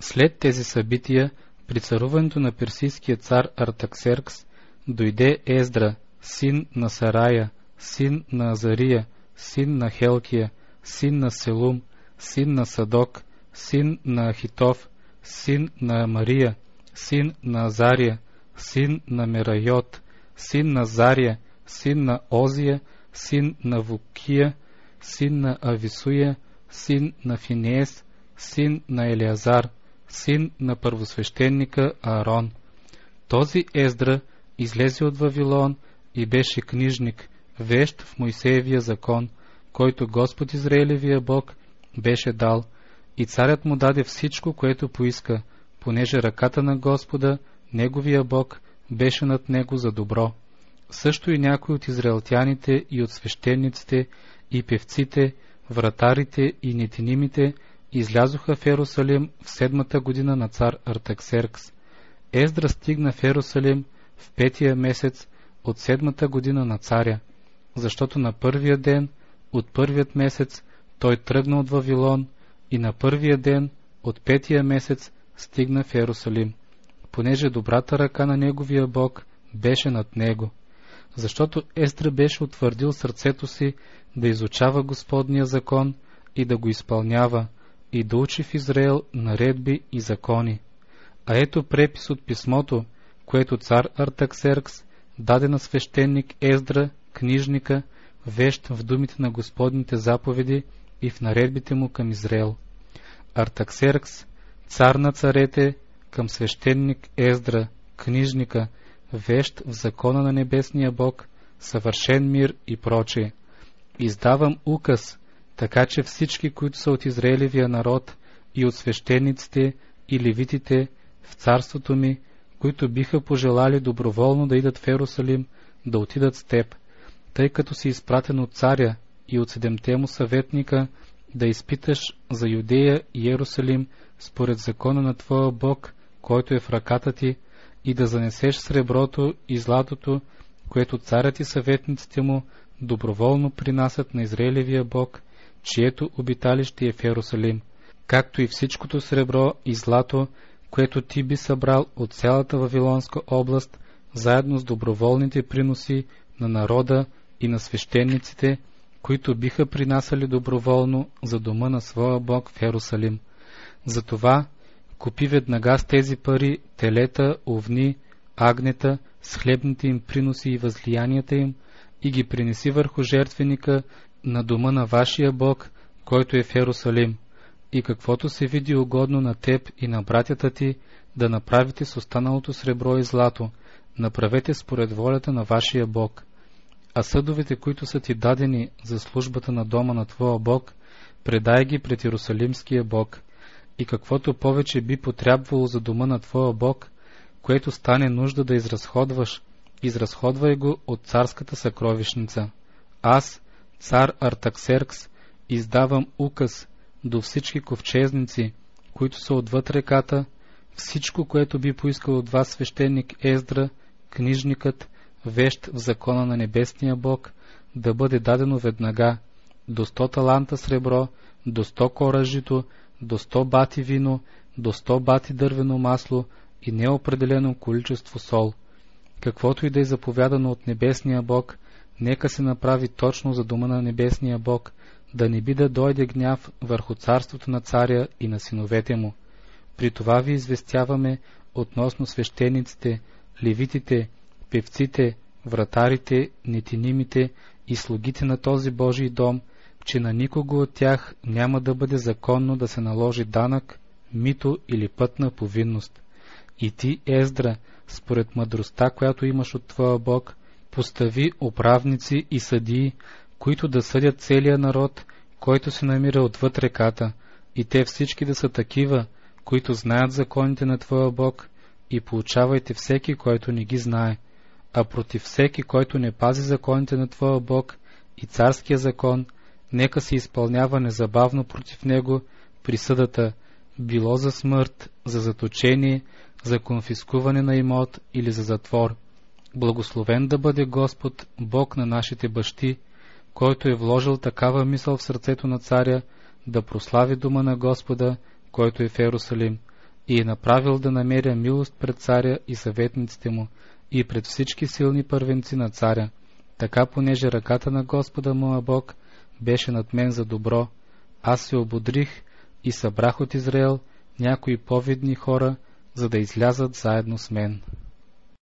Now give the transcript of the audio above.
След тези събития, при царуването на персийския цар Артаксеркс, дойде Ездра, син на Сарая, син на Азария, син на Хелкия, син на Селум, син на Садок, син на Ахитов, син на Мария, син на Азария, син на Мерайот, син на Зария, син на Озия, син на Вукия, син на Ависуя, син на Финеес, син на Елеазар, син на първосвещеника Аарон. Този Ездра излезе от Вавилон и беше книжник, вещ в Мойсеевия закон, който Господ Израилевия Бог беше дал, и царят му даде всичко, което поиска, понеже ръката на Господа, неговия Бог, беше над него за добро. Също и някои от израелтяните и от свещениците и певците, вратарите и нетинимите излязоха в Ерусалим в 7-та година на цар Артаксеркс. Ездра стигна в Ерусалим в 5-тия месец от 7-та година на царя, защото на първия ден от първият месец той тръгна от Вавилон и на първия ден от 5-тия месец стигна в Ерусалим, понеже добрата ръка на неговия Бог беше над него. Защото Ездра беше утвърдил сърцето си да изучава Господния закон и да го изпълнява, и да учи в Израел наредби и закони. А ето препис от писмото, което цар Артаксеркс даде на свещеник Ездра, книжника, вещ в думите на Господните заповеди и в наредбите му към Израел. Артаксеркс, цар на царете, към свещеник Ездра, книжника, вещ в закона на небесния Бог, съвършен мир и прочее. Издавам указ, така че всички, които са от Израилевия народ и от свещениците и левитите в царството ми, които биха пожелали доброволно да идат в Ерусалим, да отидат с теб, тъй като си изпратен от царя и от 7-те му съветника, да изпиташ за Юдея и Ерусалим според закона на твоя Бог, който е в ръката ти, и да занесеш среброто и златото, което царят и съветниците му доброволно принасят на Израилевия Бог, чието обиталище е в Ерусалим, както и всичкото сребро и злато, което ти би събрал от цялата Вавилонска област, заедно с доброволните приноси на народа и на свещениците, които биха принасяли доброволно за дома на своя Бог в Ерусалим. Затова купи веднага с тези пари телета, овни, агнета, с хлебните им приноси и възлиянията им, и ги принеси върху жертвеника на дома на вашия Бог, който е в Ерусалим, и каквото се види угодно на теб и на братята ти, да направите с останалото сребро и злато, направете според волята на вашия Бог. А съдовете, които са ти дадени за службата на дома на твоя Бог, предай ги пред Иерусалимския Бог, и каквото повече би потрябвало за дома на твоя Бог, което стане нужда да изразходваш, изразходвай го от царската съкровищница. Аз, цар Артаксеркс, издавам указ до всички ковчезници, които са отвъд реката, всичко, което би поискал от вас свещеник Ездра, книжникът, вещ в закона на небесния Бог, да бъде дадено веднага, до 100 таланта сребро, до 100 кора жито, до 100 бати вино, до 100 бати дървено масло и неопределено количество сол. Каквото и да е заповядано от небесния Бог, нека се направи точно за дома на небесния Бог, да не би да дойде гняв върху царството на царя и на синовете му. При това ви известяваме относно свещениците, левитите, певците, вратарите, нетинимите и слугите на този Божий дом, че на никого от тях няма да бъде законно да се наложи данък, мито или пътна повинност. И ти, Ездра, според мъдростта, която имаш от твоя Бог, постави управници и съдии, които да съдят целия народ, който се намира отвъд реката, и те всички да са такива, които знаят законите на твоя Бог, и поучавайте всеки, който не ги знае, а против всеки, който не пази законите на твоя Бог и царския закон, нека се изпълнява незабавно против него присъдата, било за смърт, за заточение, за конфискуване на имот или за затвор. Благословен да бъде Господ, Бог на нашите бащи, който е вложил такава мисъл в сърцето на царя, да прослави дома на Господа, който е в Ерусалим, и е направил да намеря милост пред царя и съветниците му, и пред всички силни първенци на царя, така понеже ръката на Господа моя Бог беше над мен за добро. Аз се ободрих и събрах от Израел някои повидни хора, за да излязат заедно с мен.